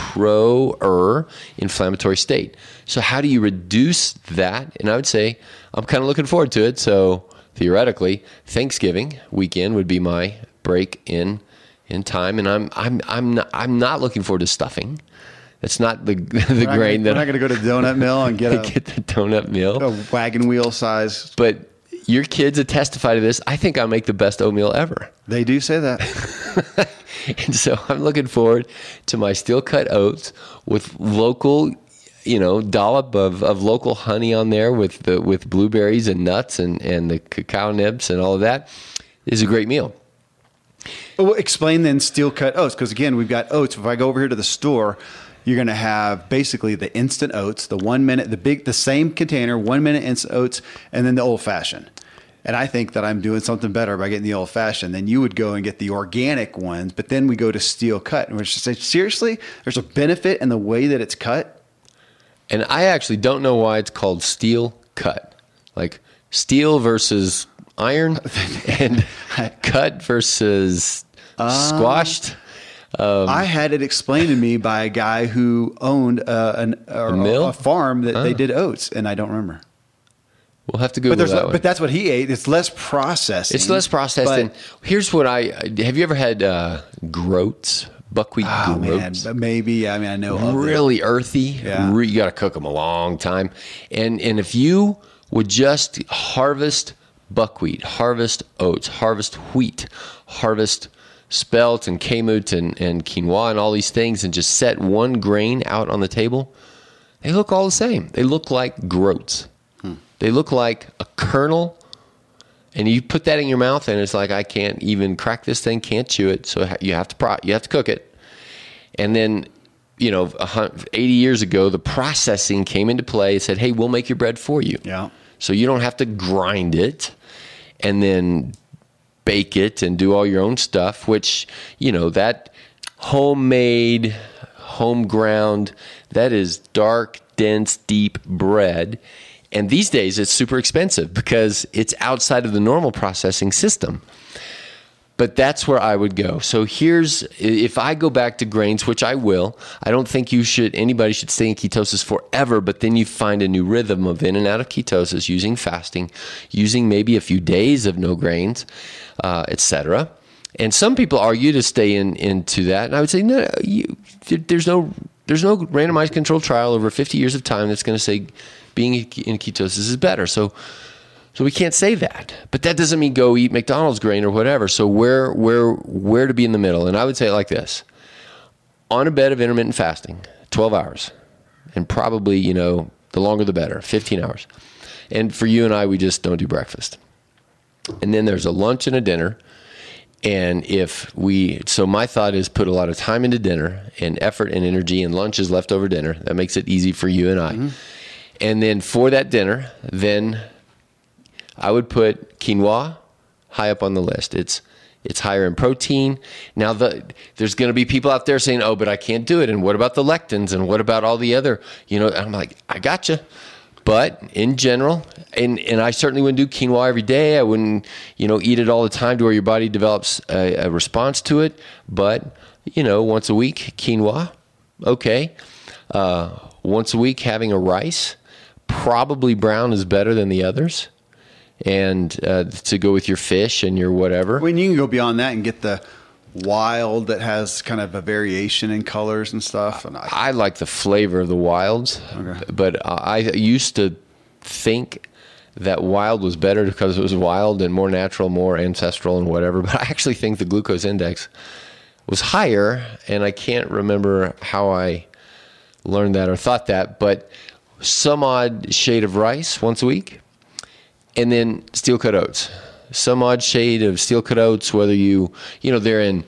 Speaker 2: pro-inflammatory state. So how do you reduce that? And I would say I'm kind of looking forward to it. So theoretically, Thanksgiving weekend would be my break in time, and I'm not looking forward to stuffing. It's not the grain that
Speaker 3: we're not going to go to the donut mill and get
Speaker 2: the donut mill,
Speaker 3: a wagon wheel size.
Speaker 2: But your kids that testify to this, I think I make the best oatmeal ever.
Speaker 3: They do say that.
Speaker 2: And so I'm looking forward to my steel cut oats with local, dollop of local honey on there with blueberries and nuts and the cacao nibs and all of that. Is a great meal.
Speaker 3: Well, explain then steel cut oats, because again, we've got oats. If I go over here to the store, you're going to have basically the instant oats, the 1 minute, the same container, 1 minute instant oats, and then the old fashioned. And I think that I'm doing something better by getting the old fashioned. Then you would go and get the organic ones, but then we go to steel cut. And we're just saying, seriously, there's a benefit in the way that it's cut.
Speaker 2: And I actually don't know why it's called steel cut, like steel versus iron and cut versus squashed.
Speaker 3: I had it explained to me by a guy who owned a farm that they did oats, and I don't remember.
Speaker 2: We'll have to Google that one.
Speaker 3: But that's what he ate. It's less processing.
Speaker 2: It's less processed. And here's what have you ever had groats? Buckwheat groats?
Speaker 3: Man, maybe. I mean, I know
Speaker 2: really earthy. Yeah. You got to cook them a long time. And if you would just harvest buckwheat, harvest oats, harvest wheat, harvest spelt and kamut and quinoa and all these things, and just set one grain out on the table, they look all the same. They look like groats. They look like a kernel And you put that in your mouth, and it's like, I can't even crack this thing, can't chew it. So you have to cook it. And then, 80 years ago, the processing came into play. It said, hey, we'll make your bread for you.
Speaker 3: Yeah.
Speaker 2: So you don't have to grind it and then bake it and do all your own stuff, which, that homemade, home ground, that is dark, dense, deep bread. And these days it's super expensive because it's outside of the normal processing system. But that's where I would go. So if I go back to grains, which I will, I don't think anybody should stay in ketosis forever, but then you find a new rhythm of in and out of ketosis using fasting, using maybe a few days of no grains, etc. And some people argue to stay into that. And I would say, no, there's no randomized controlled trial over 50 years of time that's going to say being in ketosis is better. So we can't say that, but that doesn't mean go eat McDonald's grain or whatever. So where to be in the middle? And I would say it like this: on a bed of intermittent fasting, 12 hours, and probably, the longer the better, 15 hours. And for you and I, we just don't do breakfast. And then there's a lunch and a dinner. And so my thought is put a lot of time into dinner and effort and energy, and lunch is leftover dinner. That makes it easy for you and I. Mm-hmm. And then for that dinner, then I would put quinoa high up on the list. It's higher in protein. Now, there's going to be people out there saying, oh, but I can't do it. And what about the lectins? And what about all the other, I'm like, I gotcha. But in general, and I certainly wouldn't do quinoa every day. I wouldn't, eat it all the time to where your body develops a response to it. But, once a week, quinoa, okay. Once a week, having a rice. Probably brown is better than the others. And to go with your fish and your whatever.
Speaker 3: I mean, you can go beyond that and get the wild that has kind of a variation in colors and stuff. And
Speaker 2: I like the flavor of the wilds, okay. But I used to think that wild was better because it was wild and more natural, more ancestral and whatever. But I actually think the glucose index was higher, and I can't remember how I learned that or thought that, but some odd shade of rice once a week. And then steel-cut oats. Some odd shade of steel-cut oats, whether they're in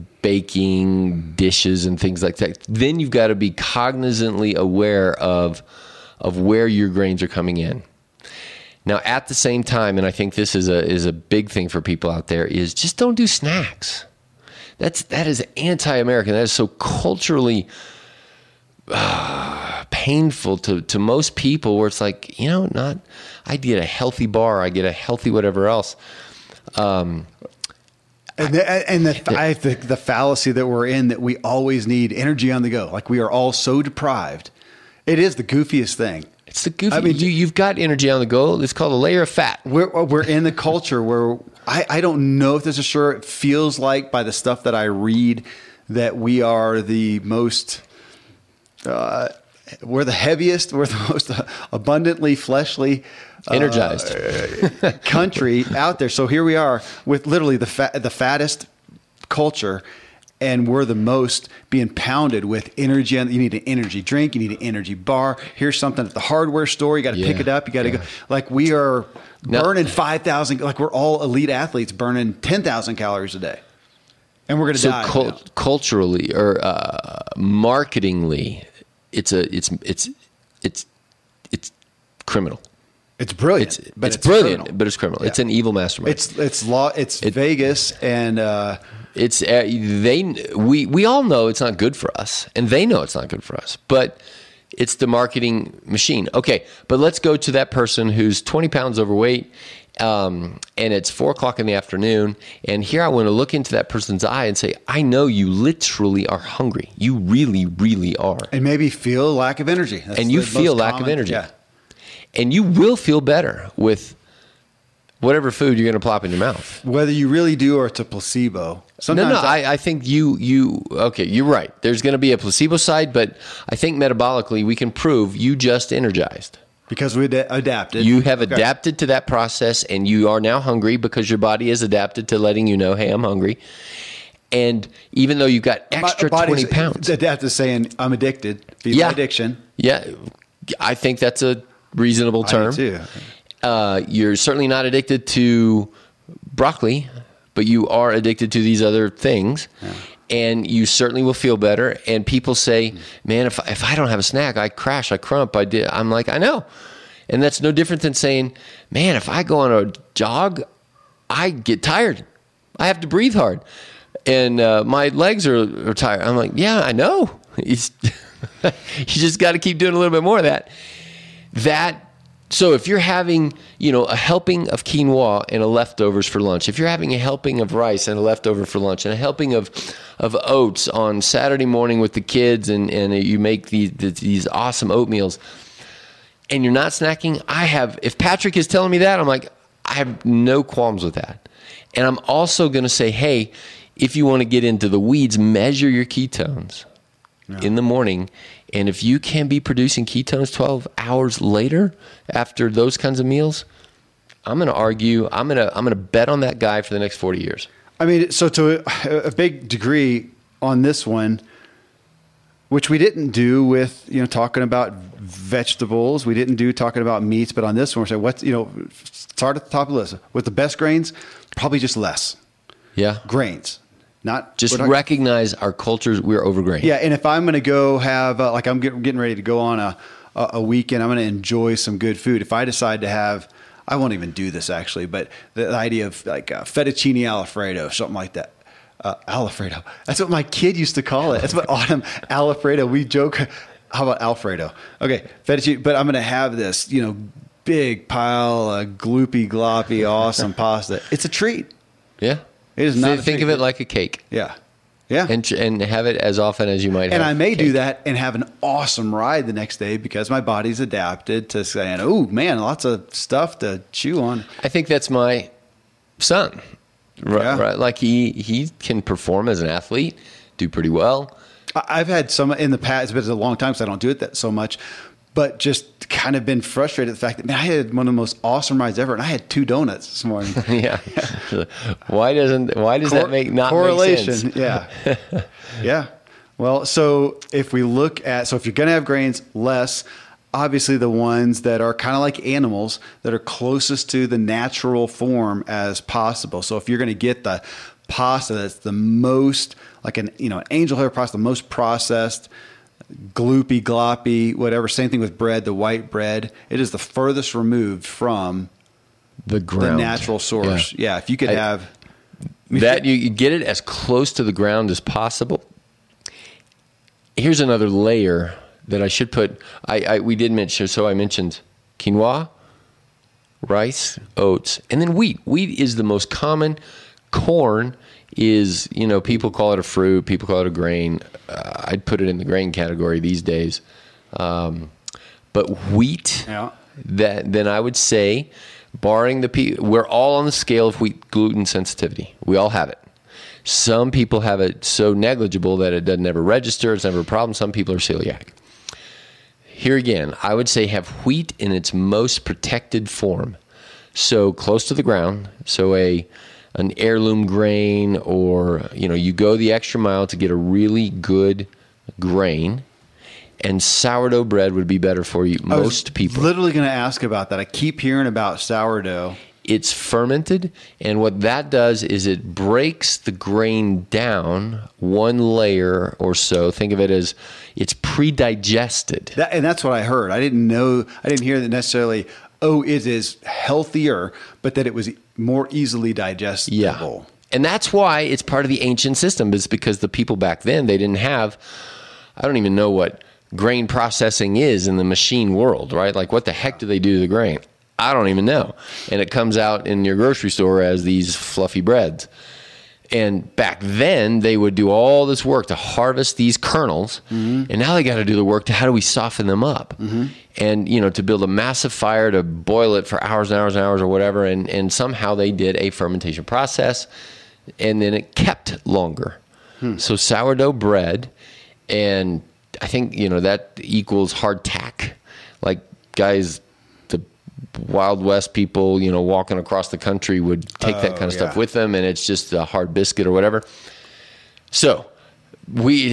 Speaker 2: baking dishes and things like that. Then you've got to be cognizantly aware of where your grains are coming in. Now, at the same time, and I think this is a big thing for people out there, is just don't do snacks. That is anti-American. That is so culturally painful to most people, where it's like, I get a healthy bar, I get a healthy whatever else.
Speaker 3: And the fallacy that we're in, that we always need energy on the go. Like, we are all so deprived. It is the goofiest thing.
Speaker 2: It's the goofy. I mean, you've got energy on the go. It's called a layer of fat.
Speaker 3: We're in the culture where I don't know if this is sure. It feels like, by the stuff that I read, that we are the most... we're the heaviest, we're the most abundantly fleshly,
Speaker 2: energized
Speaker 3: country out there. So here we are with literally the fattest culture, and we're the most being pounded with energy. You need an energy drink, you need an energy bar. Here's something at the hardware store. You got to pick it up. You got to go. Like, we are burning 5,000. Like, we're all elite athletes burning 10,000 calories a day, and we're going to die.
Speaker 2: So culturally or marketingly, it's criminal.
Speaker 3: It's brilliant,
Speaker 2: it's brilliant, criminal. But it's criminal. Yeah. It's an evil mastermind.
Speaker 3: It's Vegas, and
Speaker 2: we all know it's not good for us, and they know it's not good for us. But it's the marketing machine. Okay, but let's go to that person who's 20 pounds overweight, and it's 4:00 in the afternoon. And here I want to look into that person's eye and say, I know you literally are hungry. You really, really are.
Speaker 3: And maybe feel lack of energy.
Speaker 2: That's and you feel lack of energy. Yeah. And you will feel better with whatever food you're going to plop in your mouth.
Speaker 3: Whether you really do or it's a placebo.
Speaker 2: Sometimes I think okay, you're right. There's going to be a placebo side, but I think metabolically we can prove you just energized.
Speaker 3: Because we adapted.
Speaker 2: You have adapted to that process, and you are now hungry because your body is adapted to letting you know, hey, I'm hungry. And even though you've got extra 20 pounds.
Speaker 3: Adapted to saying, I'm addicted. Feed my addiction.
Speaker 2: Yeah, I think that's a reasonable term.
Speaker 3: I do too.
Speaker 2: You're certainly not addicted to broccoli, but you are addicted to these other things. Yeah. And you certainly will feel better. And people say, man, if I don't have a snack, I crash, I crump, I'm like, I know. And that's no different than saying, man, if I go on a jog, I get tired. I have to breathe hard. And my legs are tired. I'm like, yeah, I know. You just got to keep doing a little bit more of that. So if you're having, a helping of quinoa and a leftovers for lunch, if you're having a helping of rice and a leftover for lunch, and a helping of oats on Saturday morning with the kids, and you make these awesome oatmeals, and you're not snacking, if Patrick is telling me that, I'm like, I have no qualms with that. And I'm also going to say, hey, if you want to get into the weeds, measure your ketones in the morning. And if you can be producing ketones 12 hours later after those kinds of meals, I'm going to argue, I'm going to bet on that guy for the next 40 years.
Speaker 3: I mean, so to a big degree on this one, which we didn't do with, talking about vegetables, we didn't do talking about meats, but on this one, we're saying start at the top of the list. With the best grains, probably just less.
Speaker 2: Yeah.
Speaker 3: Grains.
Speaker 2: Recognize our culture, we're overgrained.
Speaker 3: Yeah, and if I'm going to go have, I'm getting ready to go on a weekend, I'm going to enjoy some good food. If I decide to have, I won't even do this actually, but the idea of like fettuccine Alfredo, something like that. Alfredo. That's what my kid used to call it. That's what Autumn Alfredo. We joke. How about Alfredo? Okay, fettuccine. But I'm going to have this, big pile of gloopy, gloppy, awesome pasta. It's a treat.
Speaker 2: Yeah.
Speaker 3: It is not.
Speaker 2: Think of it like a cake.
Speaker 3: Yeah. Yeah.
Speaker 2: And have it as often as you might have.
Speaker 3: And I may
Speaker 2: cake.
Speaker 3: do that and have an awesome ride the next day because my body's adapted to saying, oh, man, lots of stuff to chew on.
Speaker 2: I think that's my son. Right. Like he can perform as an athlete, do pretty well.
Speaker 3: I've had some in the past, but it's a long time, so I don't do it that so much. But just kind of been frustrated at the fact that, man, I had one of the most awesome rides ever, and I had 2 donuts this morning.
Speaker 2: Yeah. Why does that make
Speaker 3: correlation?
Speaker 2: Make sense?
Speaker 3: Yeah. Yeah. Well, so if you're going to have grains, less. Obviously, the ones that are kind of like animals that are closest to the natural form as possible. So if you're going to get the pasta that's the most like an angel hair pasta, the most processed, gloopy, gloppy, whatever. Same thing with bread, the white bread. It is the furthest removed from
Speaker 2: the ground,
Speaker 3: the natural source. Yeah, if you could have
Speaker 2: that, you get it as close to the ground as possible. Here's another layer that I should put. We did mention. So I mentioned quinoa, rice, oats, and then wheat. Wheat is the most common. Corn is, people call it a fruit, people call it a grain. I'd put it in the grain category these days. But wheat, then I would say, barring we're all on the scale of wheat gluten sensitivity. We all have it. Some people have it so negligible that it doesn't ever register. It's never a problem. Some people are celiac. Here again, I would say have wheat in its most protected form. So close to the ground. So an heirloom grain, or you go the extra mile to get a really good grain, and sourdough bread would be better for you. Most people.
Speaker 3: Literally going to ask about that. I keep hearing about sourdough.
Speaker 2: It's fermented, and what that does is it breaks the grain down one layer or so. Think of it as it's pre-digested.
Speaker 3: And that's what I heard. I didn't hear that necessarily, it is healthier, but that it was more easily digestible.
Speaker 2: Yeah. And that's why it's part of the ancient system, is because the people back then, they didn't have, I don't even know what grain processing is in the machine world, right? Like what the heck do they do to the grain? I don't even know. And it comes out in your grocery store as these fluffy breads. And back then, they would do all this work to harvest these kernels. Mm-hmm. And now they got to do the work to how do we soften them up? Mm-hmm. And, to build a massive fire to boil it for hours and hours and hours or whatever. And somehow they did a fermentation process. And then it kept longer. So sourdough bread, and I think, that equals hardtack. Like guys, the Wild West people, walking across the country would take that kind of stuff with them, and it's just a hard biscuit or whatever. So it's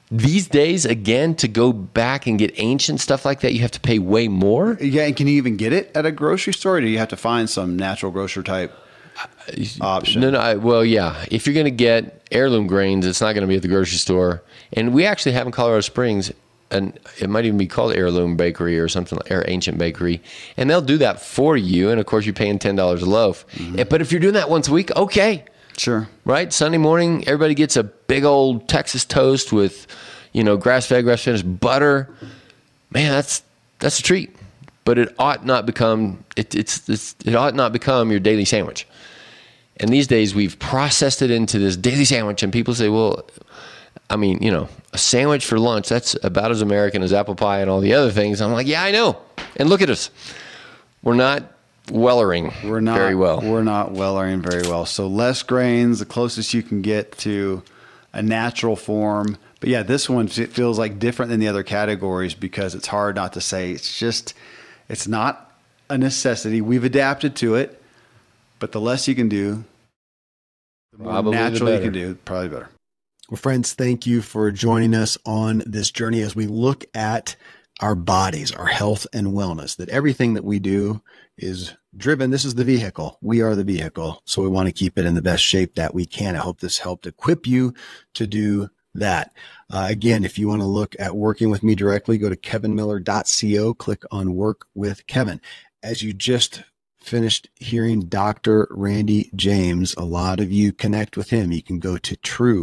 Speaker 2: these days, again, to go back and get ancient stuff like that, you have to pay way more.
Speaker 3: Yeah, and can you even get it at a grocery store, or do you have to find some natural grocer type option?
Speaker 2: No. Well, yeah. If you're going to get heirloom grains, it's not going to be at the grocery store. And we actually have in Colorado Springs, and it might even be called Heirloom Bakery or something, or Ancient Bakery, and they'll do that for you. And of course, you're paying $10 a loaf. But if you're doing that once a week, okay.
Speaker 3: Sure.
Speaker 2: Right? Sunday morning, everybody gets a big old Texas toast with, grass-fed, grass-finished butter. Man, that's a treat. But it ought not become it ought not become your daily sandwich. And these days, we've processed it into this daily sandwich, and people say, well, I mean, a sandwich for lunch, that's about as American as apple pie and all the other things. I'm like, yeah, I know. And look at us. We're not wellaring very well.
Speaker 3: We're not wellaring very well. So less grains, the closest you can get to a natural form. But yeah, this one, it feels like different than the other categories because it's hard not to say. It's not a necessity. We've adapted to it, but the less you can do, the more natural you can do, probably better.
Speaker 1: Well, friends, thank you for joining us on this journey as we look at our bodies, our health and wellness, that everything that we do is driven. This is the vehicle. We are the vehicle. So we want to keep it in the best shape that we can. I hope this helped equip you to do that. Again, if you want to look at working with me directly, go to kevinmiller.co, click on Work with Kevin. As you just finished hearing Dr. Randy James, a lot of you connect with him. You can go to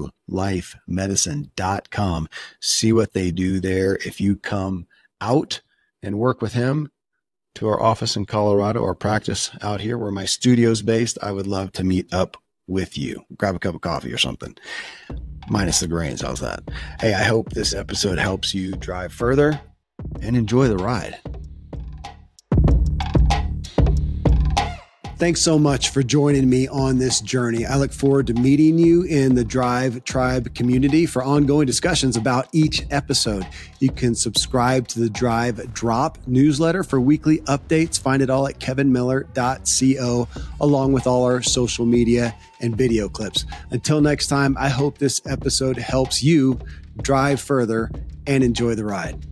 Speaker 1: truelifemedicine.com, see what they do there. If you come out and work with him to our office in Colorado or practice out here where my studio's based, I would love to meet up with you. Grab a cup of coffee or something. Minus the grains. How's that? Hey, I hope this episode helps you drive further and enjoy the ride. Thanks so much for joining me on this journey. I look forward to meeting you in the Drive Tribe community for ongoing discussions about each episode. You can subscribe to the Drive Drop newsletter for weekly updates. Find it all at kevinmiller.co, along with all our social media and video clips. Until next time, I hope this episode helps you drive further and enjoy the ride.